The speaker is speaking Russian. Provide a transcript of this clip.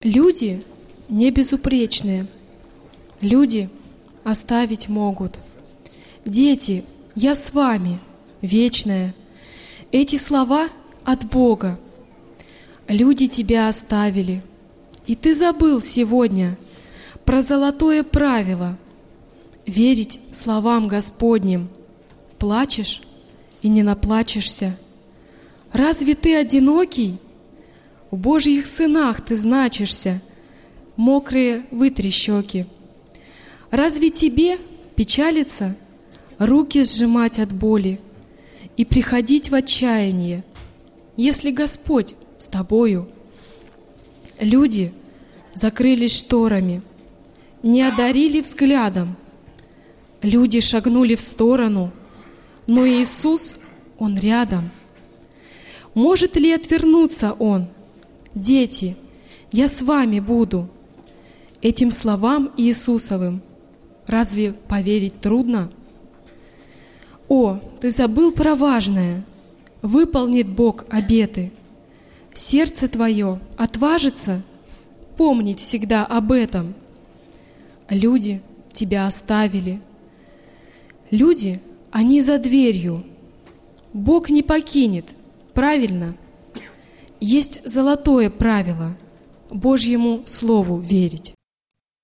Люди не безупречные, люди оставить могут. Дети, я с вами, вечная. Эти слова от Бога. Люди тебя оставили, и ты забыл сегодня про золотое правило — верить словам Господним. Плачешь и не наплачешься. Разве ты одинокий? В Божьих сынах ты значишься. Мокрые вытри щеки. Разве тебе печалиться, руки сжимать от боли и приходить в отчаяние, если Господь с тобою? Люди закрылись шторами, не одарили взглядом. Люди шагнули в сторону, но Иисус, Он рядом. Может ли отвернуться Он? Дети, я с вами буду. Этим словам Иисусовым разве поверить трудно? О, ты забыл про важное. Выполнит Бог обеты. Сердце твое отважится помнить всегда об этом. Люди тебя оставили. Люди, они за дверью. Бог не покинет, правильно? Есть золотое правило — Божьему Слову верить.